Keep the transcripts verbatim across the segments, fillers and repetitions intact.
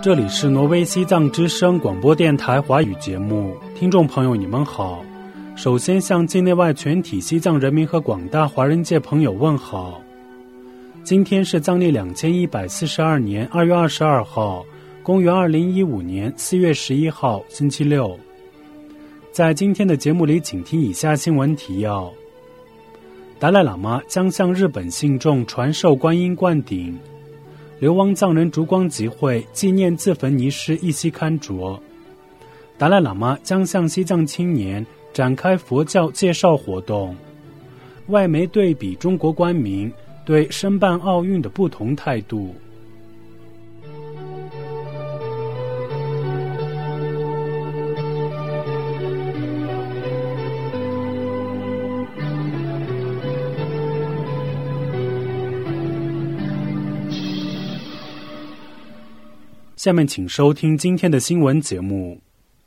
这里是挪威西藏之声广播电台华语节目，听众朋友你们好。首先向境内外全体西藏人民和广大华人界朋友问好。今天是藏历两千一百四十二年二月二十二号，公元二零一五年四月十一号，星期六。在今天的节目里，请听以下新闻提要：达赖喇嘛将向日本信众传授观音灌顶。流亡藏人烛光集会纪念自焚尼师一西堪卓。达赖喇嘛将向西藏青年展开佛教介绍活动。外媒对比中国官民对申办奥运的不同态度。下面请收听今天的新闻节目。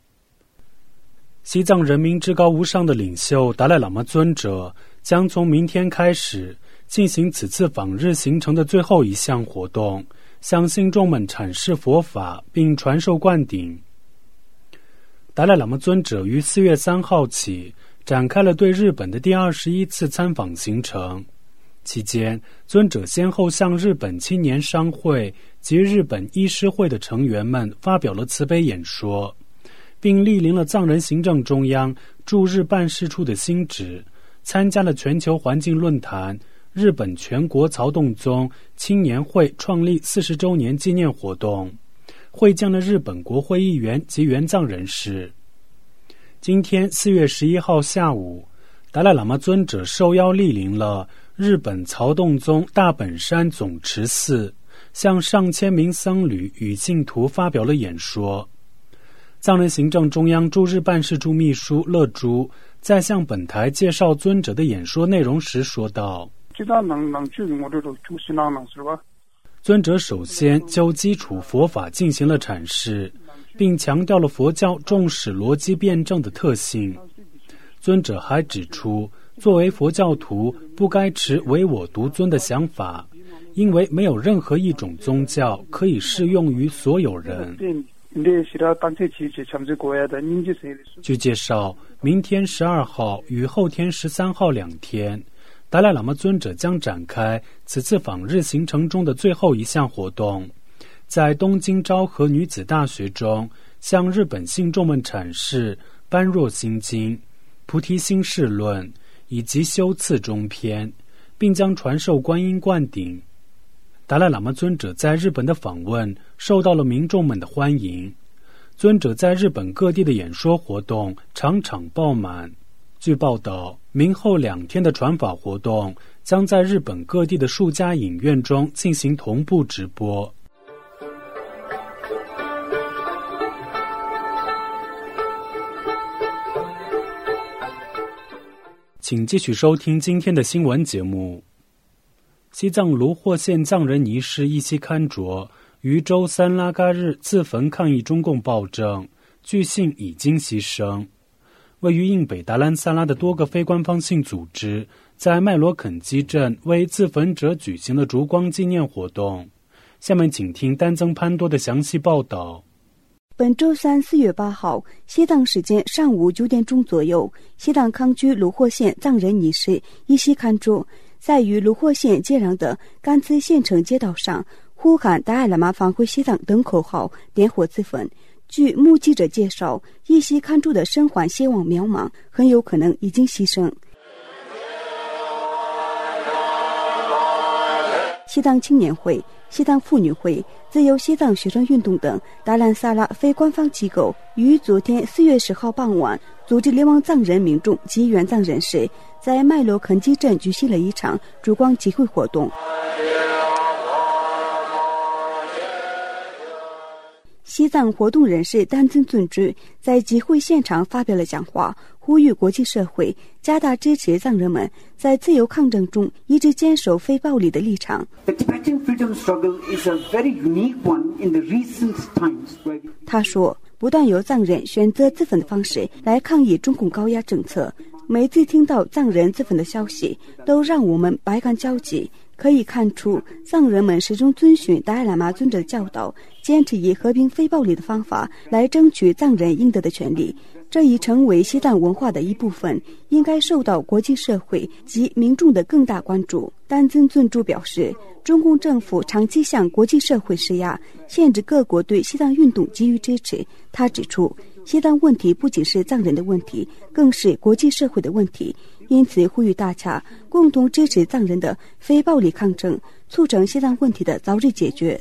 西藏人民至高无上的领袖达赖喇嘛尊者将从明天开始进行此次访日行程的最后一项活动，向信众们阐释佛法并传授灌顶。达赖喇嘛尊者于四月三号起展开了对日本的第二十一次参访行程。期间，尊者先后向日本青年商会及日本医师会的成员们发表了慈悲演说，并莅临了藏人行政中央驻日办事处的新址，参加了全球环境论坛、日本全国曹洞宗青年会创立四十周年纪念活动，会见了日本国会议员及援藏人士。今天四月十一号下午，达赖喇嘛尊者受邀莅临了日本曹洞宗大本山总持寺，向上千名僧侣与信徒发表了演说。藏人行政中央驻日办事处秘书乐珠在向本台介绍尊者的演说内容时说道：尊者首先就基础佛法进行了阐释，并强调了佛教重视逻辑辩证的特性。尊者还指出，作为佛教徒不该持唯我独尊的想法，因为没有任何一种宗教可以适用于所有人。据介绍，明天十二号与后天十三号两天，达赖喇嘛尊者将展开此次访日行程中的最后一项活动，在东京昭和女子大学中向日本信众们阐释般若心经、菩提心事论以及修次中篇，并将传授观音灌顶。达赖喇嘛尊者在日本的访问受到了民众们的欢迎，尊者在日本各地的演说活动场场爆满。据报道，明后两天的传法活动将在日本各地的数家影院中进行同步直播。请继续收听今天的新闻节目。西藏卢霍县藏人尼师一西堪卓于周三拉嘎日自焚抗议中共暴政，据信已经牺牲。位于印北达兰萨拉的多个非官方性组织在麦罗肯基镇为自焚者举行了烛光纪念活动。下面请听丹增潘多的详细报道。 本周三四月八号，西藏时间上午九点钟左右，西藏康区卢霍县藏人尼师伊西堪卓在与卢霍县接壤的甘孜县城街道上呼喊达赖喇嘛返回西藏等口号，点火自焚。据目击者介绍，伊西堪卓的生还希望渺茫，很有可能已经牺牲。西藏青年会、西藏妇女会、自由西藏学生运动等达兰萨拉非官方机构于昨天四月十号傍晚组织流亡藏人民众及援藏人士在麦罗肯基镇举行了一场烛光集会活动。西藏活动人士丹增尊之在集会现场发表了讲话，呼吁国际社会加大支持藏人们在自由抗争中一直坚守非暴力的立场。他说，不但有藏人选择自焚的方式来抗议中共高压政策，每次听到藏人自焚的消息都让我们百感交集， 可以看出，藏人们始终遵循达赖喇嘛尊者的教导，坚持以和平非暴力的方法来争取藏人应得的权利。这已成为西藏文化的一部分，应该受到国际社会及民众的更大关注。丹增尊珠表示，中共政府长期向国际社会施压，限制各国对西藏运动给予支持。他指出，西藏问题不仅是藏人的问题，更是国际社会的问题，因此呼吁大家共同支持藏人的非暴力抗争，促成西藏问题的早日解决。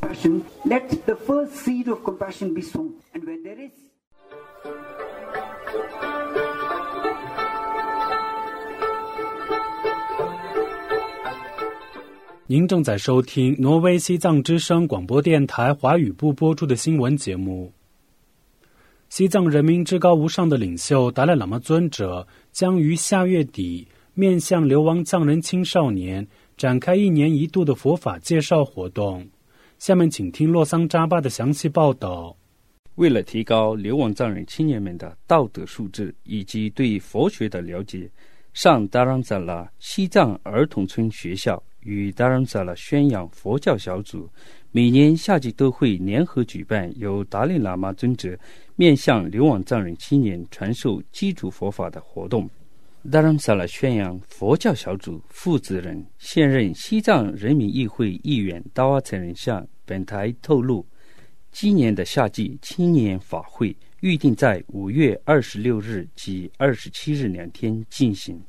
您正在收听挪威西藏之声广播电台华语部播出的新闻节目。西藏人民至高无上的领袖达赖喇嘛尊者将于下月底面向流亡藏人青少年展开一年一度的佛法介绍活动。下面请听洛桑扎巴的详细报道。 为了提高流亡藏人青年们的道德素质以及对佛学的了解，上达让扎拉西藏儿童村学校与达让扎拉宣扬佛教小组每年夏季都会联合举办由达赖喇嘛尊者面向流亡藏人青年传授基础佛法的活动。达让扎拉宣扬佛教小组负责人、现任西藏人民议会议员达瓦才仁向本台透露，今年的夏季青年法会预定在五月二十六日及二十七日两天进行。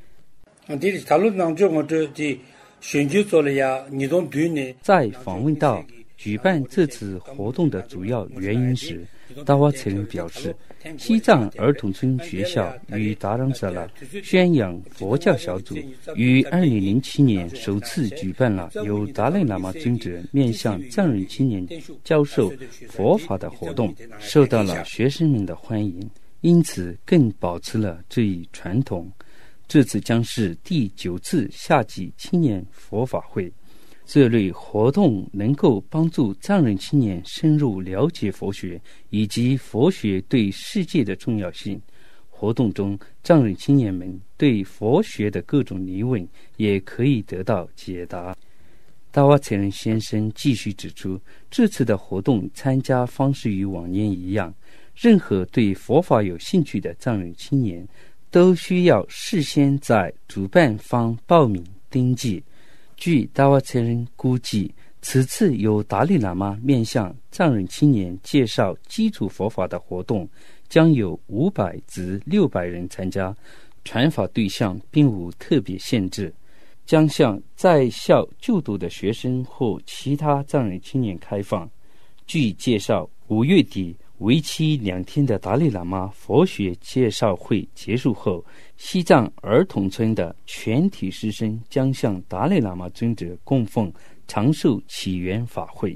在访问到举办这次活动的主要原因时，达瓦才仁表示，西藏儿童村学校与达让扎拉宣扬佛教小组于二零零七年首次举办了由达赖喇嘛尊者面向藏人青年教授佛法的活动，受到了学生们的欢迎，因此更保持了这一传统。这次将是第九次夏季青年佛法会，这类活动能够帮助藏人青年深入了解佛学以及佛学对世界的重要性。活动中，藏人青年们对佛学的各种疑问也可以得到解答。达瓦才仁先生继续指出，这次的活动参加方式与往年一样，任何对佛法有兴趣的藏人青年都需要事先在主办方报名登记。据达瓦才仁估计，此次由达赖喇嘛面向藏人青年介绍基础佛法的活动将有五百至六百人参加，传法对象并无特别限制，将向在校就读的学生或其他藏人青年开放。据介绍，五月底为期两天的达赖喇嘛佛学介绍会结束后，西藏儿童村的全体师生将向达赖喇嘛尊者供奉长寿起源法会。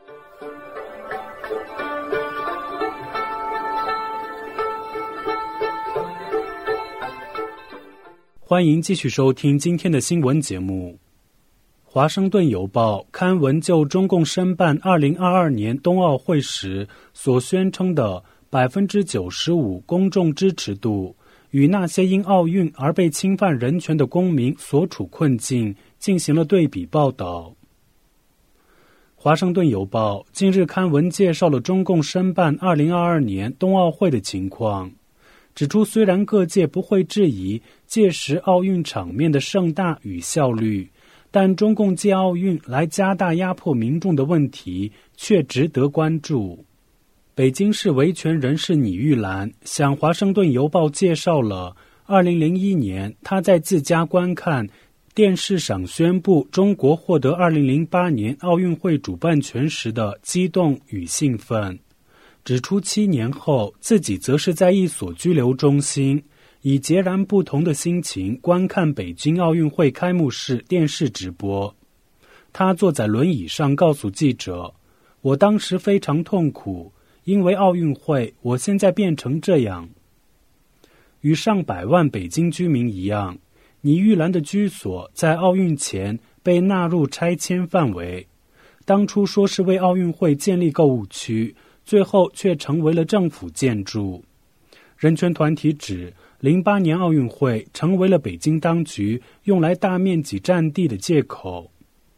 欢迎继续收听今天的新闻节目。华盛顿邮报刊文就中共申办二零二二年冬奥会时所宣称的百分之九十五公众支持度，与那些因奥运而被侵犯人权的公民所处困境进行了对比报道。华盛顿邮报近日刊文介绍了中共申办二零二二年冬奥会的情况，指出虽然各界不会质疑届时奥运场面的盛大与效率，但中共借奥运来加大压迫民众的问题却值得关注。北京市维权人士倪玉兰向华盛顿邮报介绍了二零零一年他在自家观看电视上宣布中国获得二零零八年奥运会主办权时的激动与兴奋，指出七年后自己则是在一所拘留中心以截然不同的心情观看北京奥运会开幕式电视直播。他坐在轮椅上告诉记者，我当时非常痛苦，因为奥运会我现在变成这样。与上百万北京居民一样，倪玉兰的居所在奥运前被纳入拆迁范围，当初说是为奥运会建立购物区，最后却成为了政府建筑。人权团体指零八年奥运会成为了北京当局用来大面积占地的借口。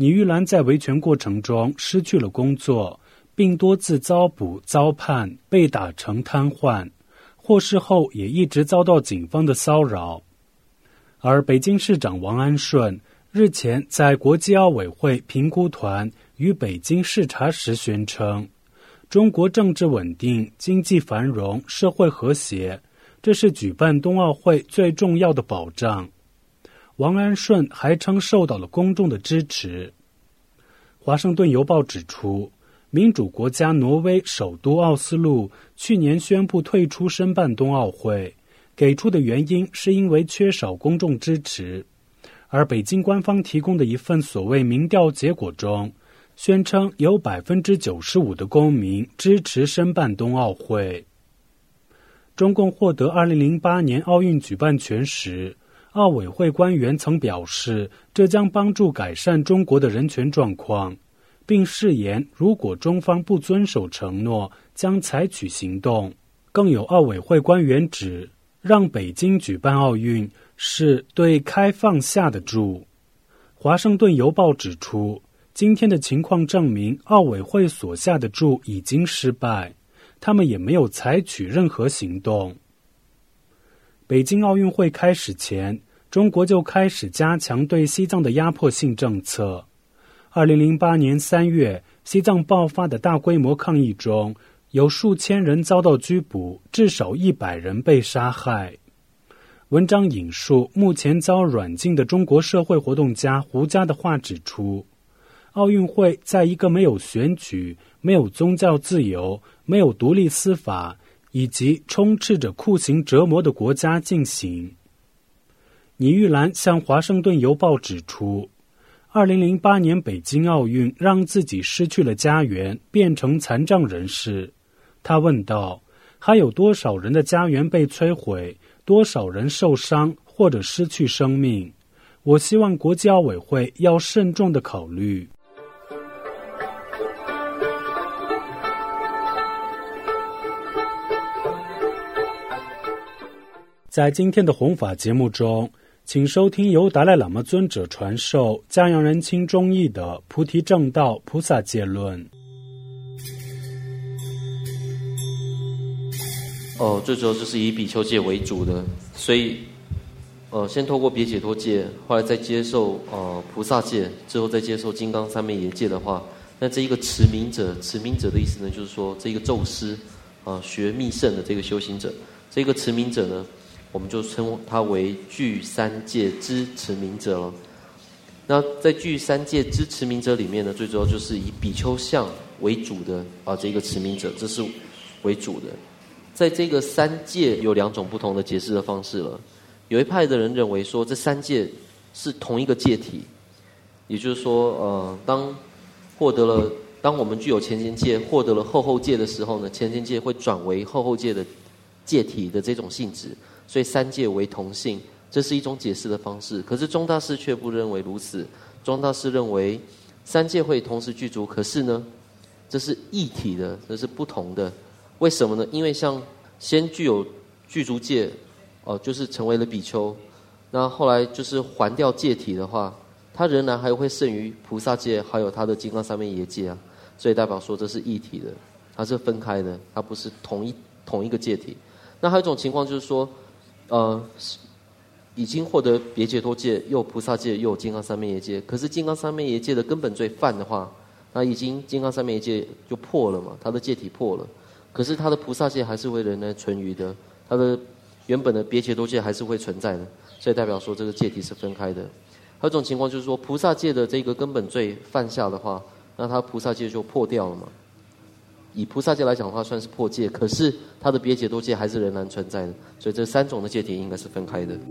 倪玉兰在维权过程中失去了工作，并多次遭捕、遭判，被打成瘫痪。获释后也一直遭到警方的骚扰。而北京市长王安顺日前在国际奥委会评估团于北京视察时宣称，中国政治稳定、经济繁荣、社会和谐，这是举办冬奥会最重要的保障。王安顺还称受到了公众的支持。华盛顿邮报指出，民主国家挪威首都奥斯陆去年宣布退出申办冬奥会，给出的原因是因为缺少公众支持。而北京官方提供的一份所谓民调结果中，宣称有 百分之九十五 的公民支持申办冬奥会。中共获得二零零八年奥运举办权时，奥委会官员曾表示，这将帮助改善中国的人权状况，并誓言如果中方不遵守承诺，将采取行动。更有奥委会官员指，让北京举办奥运是对开放下的注。华盛顿邮报指出，今天的情况证明奥委会所下的注已经失败，他们也没有采取任何行动。北京奥运会开始前，中国就开始加强对西藏的压迫性政策。二零零八年三月，西藏爆发的大规模抗议中，有数千人遭到拘捕，至少一百人被杀害。文章引述目前遭软禁的中国社会活动家胡佳的话指出，奥运会在一个没有选举、没有宗教自由、没有独立司法以及充斥着酷刑折磨的国家进行。倪玉兰向华盛顿邮报指出，二零零八年北京奥运让自己失去了家园，变成残障人士。他问道，还有多少人的家园被摧毁，多少人受伤或者失去生命？我希望国际奥委会要慎重地考虑。在今天的弘法节目中，请收听由达赖喇嘛尊者传授嘉阳人亲中译的《菩提正道菩萨戒论》。 哦，最主要就是以比丘戒为主的，所以，呃，先透过别解脱戒，后来再接受呃菩萨戒，之后再接受金刚三昧耶戒的话，那这一个持名者，持名者的意思呢，就是说这一个咒师，啊、呃，学密圣的这个修行者，这个持名者呢，我们就称他为具三戒之持名者了。那在具三戒之持名者里面呢，最主要就是以比丘相为主的啊、呃，这个持名者，这是为主的。在这个三戒有两种不同的解释的方式了。有一派的人认为说，这三戒是同一个戒体，也就是说，呃，当获得了，当我们具有前前戒，获得了后后戒的时候呢，前前戒会转为后后戒的戒体的这种性质，所以三戒为同性，这是一种解释的方式。可是宗大师却不认为如此，宗大师认为三戒会同时具足，可是呢，这是异体的，这是不同的。为什么呢？因为像先具有具足戒，哦、呃，就是成为了比丘，那后来就是还掉戒体的话，他仍然还会剩余菩萨戒，还有他的金刚三昧耶戒啊，所以代表说这是异体的，它是分开的，它不是同一同一个戒体。那还有一种情况就是说，呃，已经获得别解脱戒，又有菩萨戒，又有金刚三昧耶戒，可是金刚三昧耶戒的根本罪犯的话，那已经金刚三昧耶戒就破了嘛，他的戒体破了。可是他的菩萨戒还是会仍然存余的，他的原本的别解脱戒还是会存在的，所以代表说这个戒体是分开的。还有一种情况就是说，菩萨戒的这个根本罪犯下的话，那他菩萨戒就破掉了嘛。以菩萨戒来讲的话，算是破戒，可是他的别解脱戒还是仍然存在的，所以这三种的戒体应该是分开的。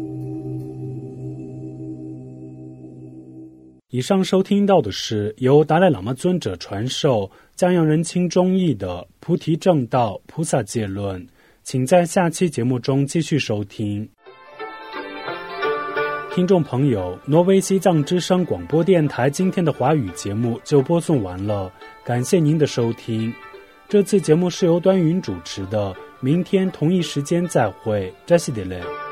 以上收听到的是由达赖喇嘛尊者传授嘉阳人亲中译的《菩提正道菩萨戒论》，请在下期节目中继续收听。听众朋友，挪威西藏之声广播电台今天的华语节目就播送完了，感谢您的收听。这次节目是由端云主持的，明天同一时间再会，扎西德勒。